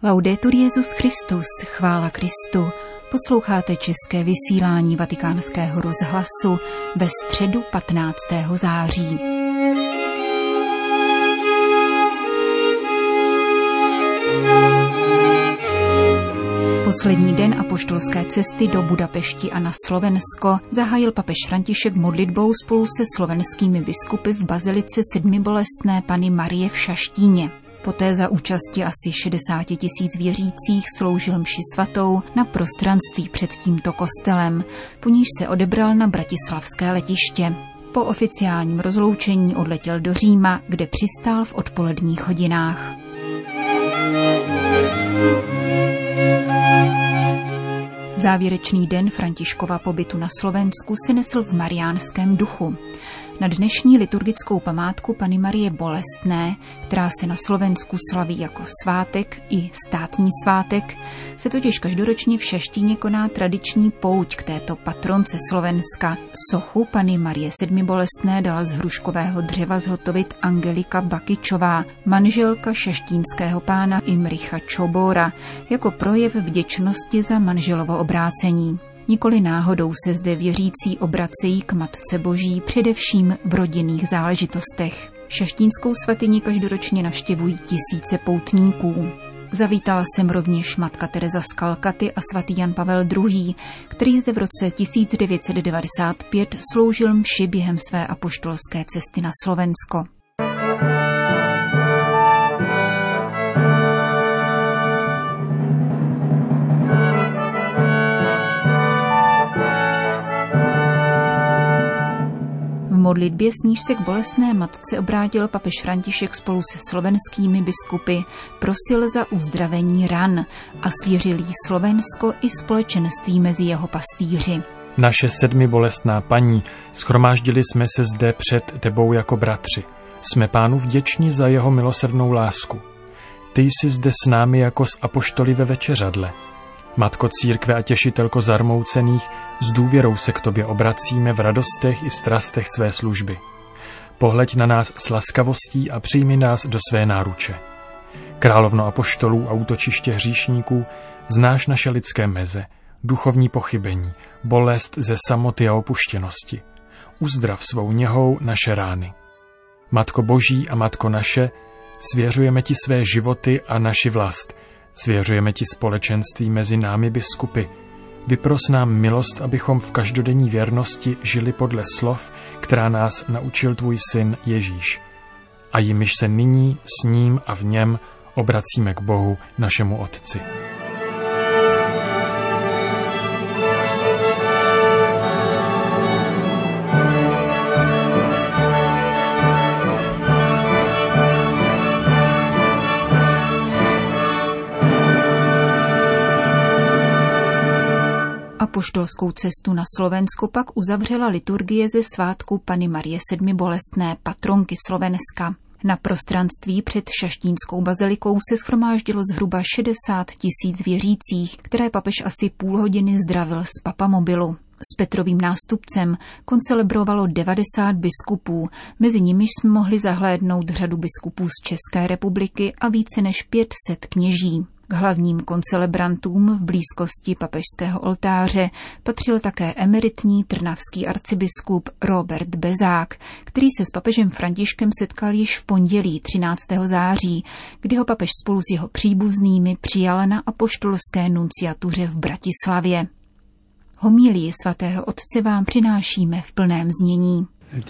Laudetur Jesus Christus, chvála Kristu. Posloucháte české vysílání Vatikánského rozhlasu ve středu 15. září. Poslední den apoštolské cesty do Budapešti a na Slovensko zahájil papež František modlitbou spolu se slovenskými biskupy v bazilice Sedmibolestné Panny Marie v Šaštíně. Poté za účasti asi 60 000 věřících sloužil mši svatou na prostranství před tímto kostelem, po níž se odebral na bratislavské letiště. Po oficiálním rozloučení odletěl do Říma, kde přistál v odpoledních hodinách. Závěrečný den Františkova pobytu na Slovensku se nesl v mariánském duchu. Na dnešní liturgickou památku Panny Marie Bolestné, která se na Slovensku slaví jako svátek i státní svátek, se totiž každoročně v Šaštíně koná tradiční pouť k této patronce Slovenska. Sochu Panny Marie Sedmibolestné dala z hruškového dřeva zhotovit Angelika Bakyčová, manželka šaštínského pána Imricha Čobora, jako projev vděčnosti za manželovo obrácení. Nikoli náhodou se zde věřící obracejí k Matce Boží především v rodinných záležitostech. Šaštínskou svatyni každoročně navštěvují tisíce poutníků. Zavítala sem rovněž matka Teresa z Kalkaty a svatý Jan Pavel II., který zde v roce 1995 sloužil mši během své apoštolské cesty na Slovensko. V modlitbě, s níž se k bolestné matce obrátil papež František spolu se slovenskými biskupy, prosil za uzdravení ran a svěřil jí Slovensko i společenství mezi jeho pastýři. Naše sedmibolestná paní, shromáždili jsme se zde před tebou jako bratři. Jsme Pánu vděční za jeho milosrdnou lásku. Ty jsi zde s námi jako s apoštoly ve večeřadle. Matko církve a těšitelko zarmoucených, s důvěrou se k tobě obracíme v radostech i strastech své služby. Pohleď na nás s laskavostí a přijmi nás do své náruče. Královno apoštolů a útočiště hříšníků, znáš naše lidské meze, duchovní pochybení, bolest ze samoty a opuštěnosti. Uzdrav svou něhou naše rány. Matko Boží a Matko naše, svěřujeme ti své životy a naši vlast, svěřujeme ti společenství mezi námi biskupy. Vypros nám milost, abychom v každodenní věrnosti žili podle slov, která nás naučil tvůj syn Ježíš. A jimiž se nyní s ním a v něm obracíme k Bohu, našemu Otci. Apoštolskou cestu na Slovensko pak uzavřela liturgie ze svátku Panny Marie Sedmibolestné, patronky Slovenska. Na prostranství před šaštínskou bazilikou se shromáždilo zhruba 60 000 věřících, které papež asi půl hodiny zdravil z papamobilu. S Petrovým nástupcem koncelebrovalo 90 biskupů, mezi nimiž jsme mohli zahlédnout řadu biskupů z České republiky a více než 500 kněží. K hlavním koncelebrantům v blízkosti papežského oltáře patřil také emeritní trnavský arcibiskup Robert Bezák, který se s papežem Františkem setkal již v pondělí 13. září, kdy ho papež spolu s jeho příbuznými přijal na apoštolské nunciatuře v Bratislavě. Homílii svatého otce vám přinášíme v plném znění.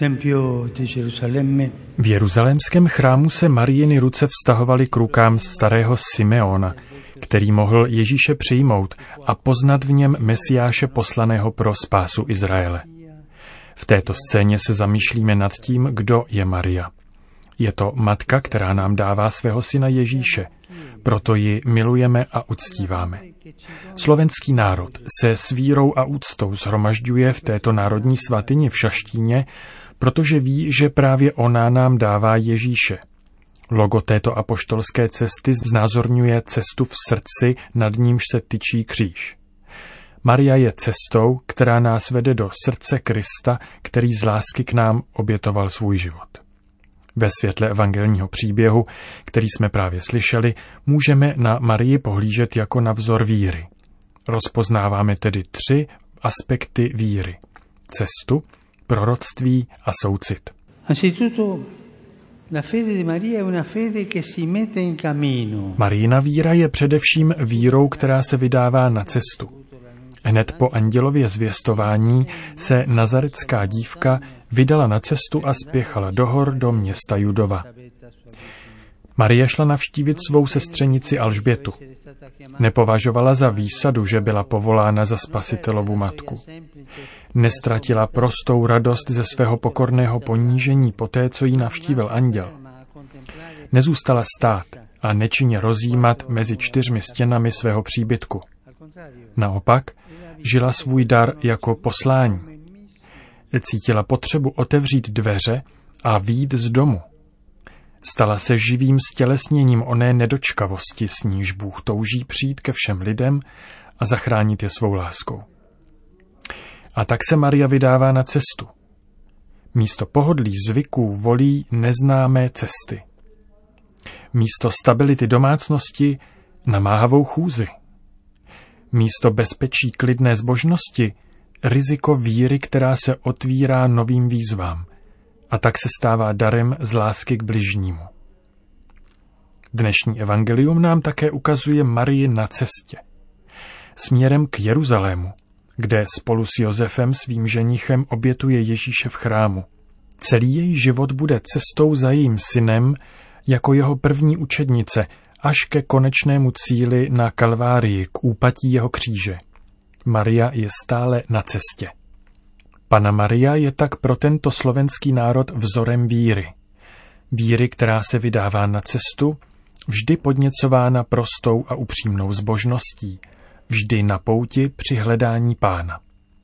V jeruzalémském chrámu se Mariiny ruce vztahovaly k rukám starého Simeona, který mohl Ježíše přijmout a poznat v něm Mesiáše poslaného pro spásu Izraele. V této scéně se zamýšlíme nad tím, kdo je Maria. Je to matka, která nám dává svého syna Ježíše, proto ji milujeme a uctíváme. Slovenský národ se s vírou a úctou shromažďuje v této národní svatyni v Šaštíně, protože ví, že právě ona nám dává Ježíše. Logo této apoštolské cesty znázorňuje cestu v srdci, nad nímž se tyčí kříž. Maria je cestou, která nás vede do srdce Krista, který z lásky k nám obětoval svůj život. Ve světle evangelního příběhu, který jsme právě slyšeli, můžeme na Marii pohlížet jako na vzor víry. Rozpoznáváme tedy 3 aspekty víry. Cestu, proroctví a soucit. Marijina víra je především vírou, která se vydává na cestu. Hned po andělově zvěstování se nazarecká dívka vydala na cestu a spěchala do hor do města Judova. Marie šla navštívit svou sestřenici Alžbětu. Nepovažovala za výsadu, že byla povolána za Spasitelovu matku. Nestratila prostou radost ze svého pokorného ponížení poté, co ji navštívil anděl. Nezůstala stát a nečinně rozjímat mezi 4 stěnami svého příbytku. Naopak, žila svůj dar jako poslání. Cítila potřebu otevřít dveře a vyjít z domu. Stala se živým stělesněním oné nedočkavosti, s níž Bůh touží přijít ke všem lidem a zachránit je svou láskou. A tak se Maria vydává na cestu. Místo pohodlí zvyků volí neznámé cesty. Místo stability domácnosti namáhavou chůzi. Místo bezpečí klidné zbožnosti riziko víry, která se otvírá novým výzvám a tak se stává darem z lásky k bližnímu. Dnešní evangelium nám také ukazuje Marii na cestě. Směrem k Jeruzalému, kde spolu s Josefem, svým ženichem, obětuje Ježíše v chrámu. Celý její život bude cestou za jejím synem jako jeho první učednice až ke konečnému cíli na Kalvárii, k úpatí jeho kříže. Maria je stále na cestě. Panna Maria je tak pro tento slovenský národ vzorem víry. Víry, která se vydává na cestu, vždy podněcována prostou a upřímnou zbožností, vždy na pouti při hledání Pána.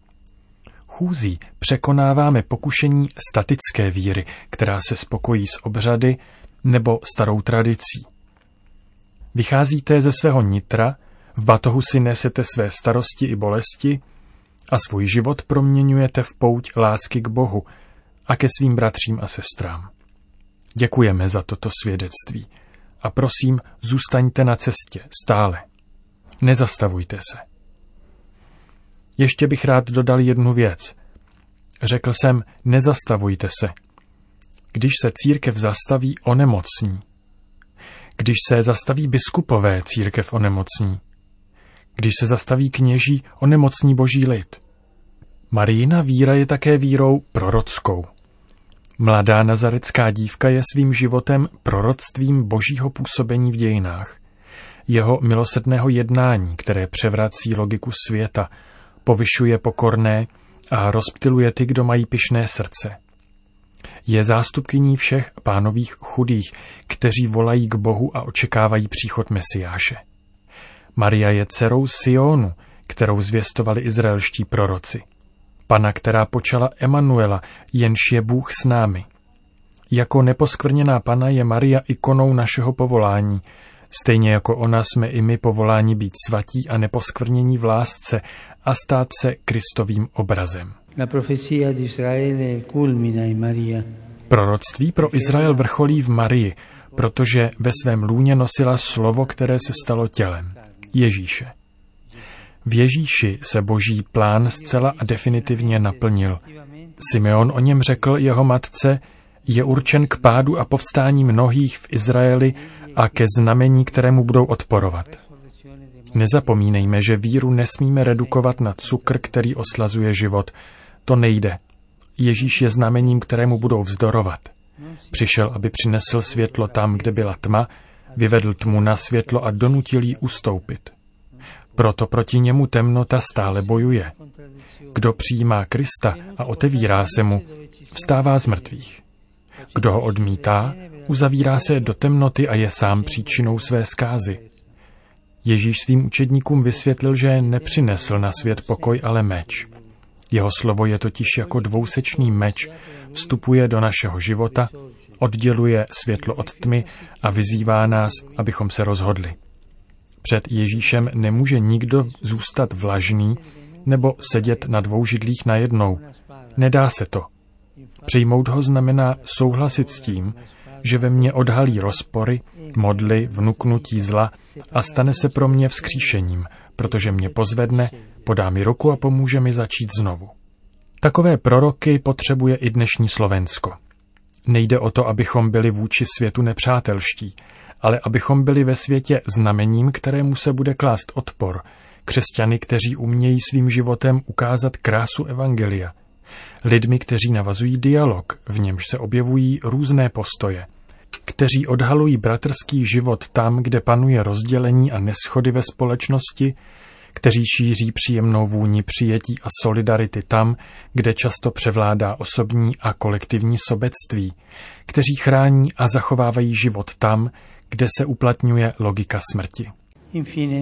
Chůzí překonáváme pokušení statické víry, která se spokojí s obřady nebo starou tradicí. Vycházíte ze svého nitra, v batohu si nesete své starosti i bolesti a svůj život proměňujete v pouť lásky k Bohu a ke svým bratřím a sestrám. Děkujeme za toto svědectví a prosím, zůstaňte na cestě stále. Nezastavujte se. Ještě bych rád dodal jednu věc. Řekl jsem, nezastavujte se. Když se církev zastaví, onemocní. Když se zastaví biskupové, církev onemocní. Když se zastaví kněží, onemocní boží lid. Marijina víra je také vírou prorockou. Mladá nazarecká dívka je svým životem proroctvím božího působení v dějinách. Jeho milosrdného jednání, které převrací logiku světa, povyšuje pokorné a rozptyluje ty, kdo mají pyšné srdce. Je zástupkyní všech Pánových chudých, kteří volají k Bohu a očekávají příchod Mesiáše. Maria je dcerou Sionu, kterou zvěstovali izraelští proroci. Panna, která počala Emanuela, jenž je Bůh s námi. Jako neposkvrněná Panna je Maria ikonou našeho povolání. Stejně jako ona jsme i my povoláni být svatí a neposkvrnění v lásce a stát se Kristovým obrazem. Proroctví pro Izrael vrcholí v Marii, protože ve svém lůně nosila slovo, které se stalo tělem, Ježíše. V Ježíši se boží plán zcela a definitivně naplnil. Simeon o něm řekl jeho matce, je určen k pádu a povstání mnohých v Izraeli a ke znamení, kterému budou odporovat. Nezapomínejme, že víru nesmíme redukovat na cukr, který oslazuje život. To nejde. Ježíš je znamením, kterému budou vzdorovat. Přišel, aby přinesl světlo tam, kde byla tma, vyvedl tmu na světlo a donutil jí ustoupit. Proto proti němu temnota stále bojuje. Kdo přijímá Krista a otevírá se mu, vstává z mrtvých. Kdo ho odmítá, uzavírá se do temnoty a je sám příčinou své zkázy. Ježíš svým učedníkům vysvětlil, že nepřinesl na svět pokoj, ale meč. Jeho slovo je totiž jako dvousečný meč, vstupuje do našeho života, odděluje světlo od tmy a vyzývá nás, abychom se rozhodli. Před Ježíšem nemůže nikdo zůstat vlažný nebo sedět na 2 židlích najednou. Nedá se to. Přijmout ho znamená souhlasit s tím, že ve mně odhalí rozpory, modly, vnuknutí zla a stane se pro mě vzkříšením, protože mě pozvedne, podá mi ruku a pomůže mi začít znovu. Takové proroky potřebuje i dnešní Slovensko. Nejde o to, abychom byli vůči světu nepřátelští, ale abychom byli ve světě znamením, kterému se bude klást odpor, křesťany, kteří umějí svým životem ukázat krásu evangelia, lidmi, kteří navazují dialog, v němž se objevují různé postoje, kteří odhalují bratrský život tam, kde panuje rozdělení a neschody ve společnosti, kteří šíří příjemnou vůni přijetí a solidarity tam, kde často převládá osobní a kolektivní sobectví, kteří chrání a zachovávají život tam, kde se uplatňuje logika smrti. Infine,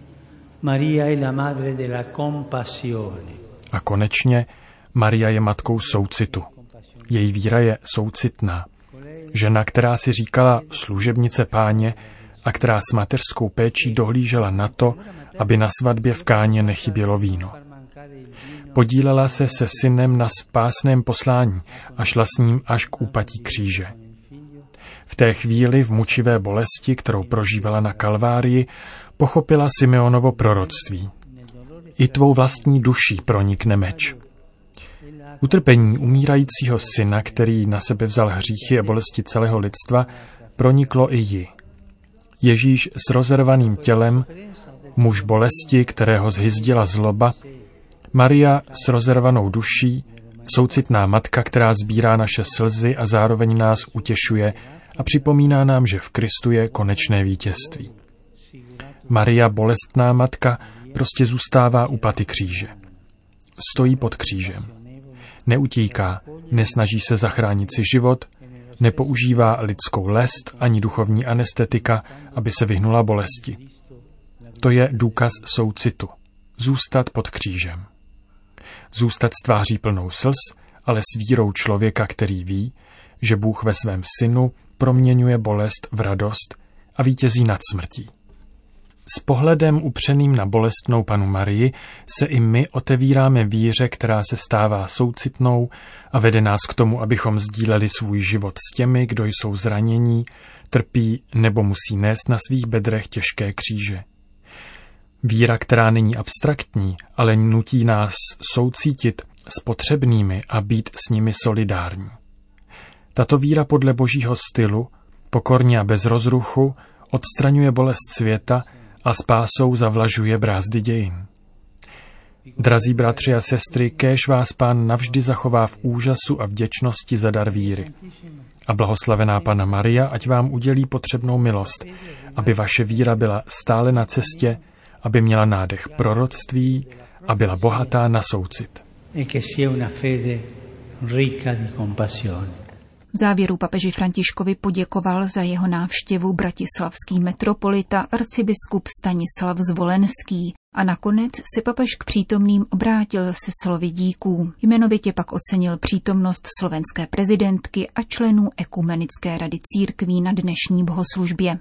Maria è la madre della compassione. A konečně Maria je matkou soucitu. Její víra je soucitná. Žena, která si říkala služebnice Páně a která s mateřskou péčí dohlížela na to, aby na svatbě v Káně nechybělo víno. Podílela se synem na spásném poslání a šla s ním až k úpatí kříže. V té chvíli v mučivé bolesti, kterou prožívala na Kalvárii, pochopila Simeonovo proroctví. I tvou vlastní duší pronikne meč. Utrpení umírajícího syna, který na sebe vzal hříchy a bolesti celého lidstva, proniklo i ji. Ježíš s rozervaným tělem, muž bolesti, kterého zhyzdila zloba, Maria s rozervanou duší, soucitná matka, která sbírá naše slzy a zároveň nás utěšuje a připomíná nám, že v Kristu je konečné vítězství. Maria, bolestná matka, prostě zůstává u paty kříže. Stojí pod křížem. Neutíká, nesnaží se zachránit si život, nepoužívá lidskou lest ani duchovní anestetika, aby se vyhnula bolesti. To je důkaz soucitu. Zůstat pod křížem. Zůstat s tváří plnou slz, ale s vírou člověka, který ví, že Bůh ve svém synu proměňuje bolest v radost a vítězí nad smrtí. S pohledem upřeným na bolestnou Pannu Marii se i my otevíráme víře, která se stává soucitnou a vede nás k tomu, abychom sdíleli svůj život s těmi, kdo jsou zranění, trpí nebo musí nést na svých bedrech těžké kříže. Víra, která není abstraktní, ale nutí nás soucítit s potřebnými a být s nimi solidární. Tato víra podle Božího stylu, pokorně a bez rozruchu, odstraňuje bolest světa a spásou zavlažuje brázdy dějin. Drazí bratři a sestry, kéž vás Pán navždy zachová v úžasu a vděčnosti za dar víry. A blahoslavená Panna Maria, ať vám udělí potřebnou milost, aby vaše víra byla stále na cestě, aby měla nádech proroctví a byla bohatá na soucit. V závěru papeži Františkovi poděkoval za jeho návštěvu bratislavský metropolita arcibiskup Stanislav Zvolenský a nakonec se papež k přítomným obrátil se slovy díků. Jmenovitě pak ocenil přítomnost slovenské prezidentky a členů Ekumenické rady církví na dnešní bohoslužbě.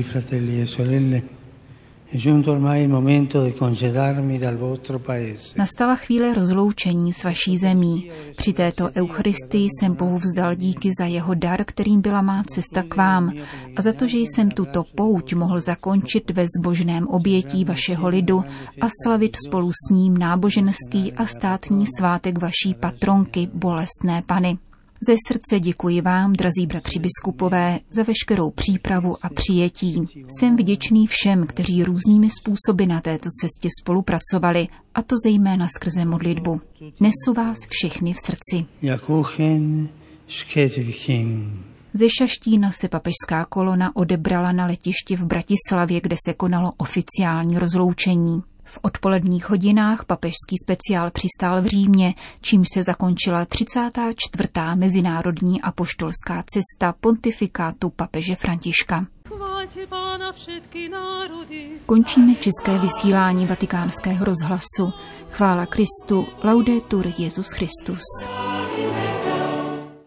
Nastala chvíle rozloučení s vaší zemí. Při této eucharistii jsem Bohu vzdal díky za jeho dar, kterým byla má cesta k vám, a za to, že jsem tuto pouť mohl zakončit ve zbožném obětí vašeho lidu a slavit spolu s ním náboženský a státní svátek vaší patronky, bolestné Panny. Ze srdce děkuji vám, drazí bratři biskupové, za veškerou přípravu a přijetí. Jsem vděčný všem, kteří různými způsoby na této cestě spolupracovali, a to zejména skrze modlitbu. Nesu vás všechny v srdci. Ze Šaštína se papežská kolona odebrala na letiště v Bratislavě, kde se konalo oficiální rozloučení. V odpoledních hodinách papežský speciál přistál v Římě, čímž se zakončila 34. mezinárodní apoštolská cesta pontifikátu papeže Františka. Končíme české vysílání Vatikánského rozhlasu. Chvála Kristu, laudetur Jesus Christus.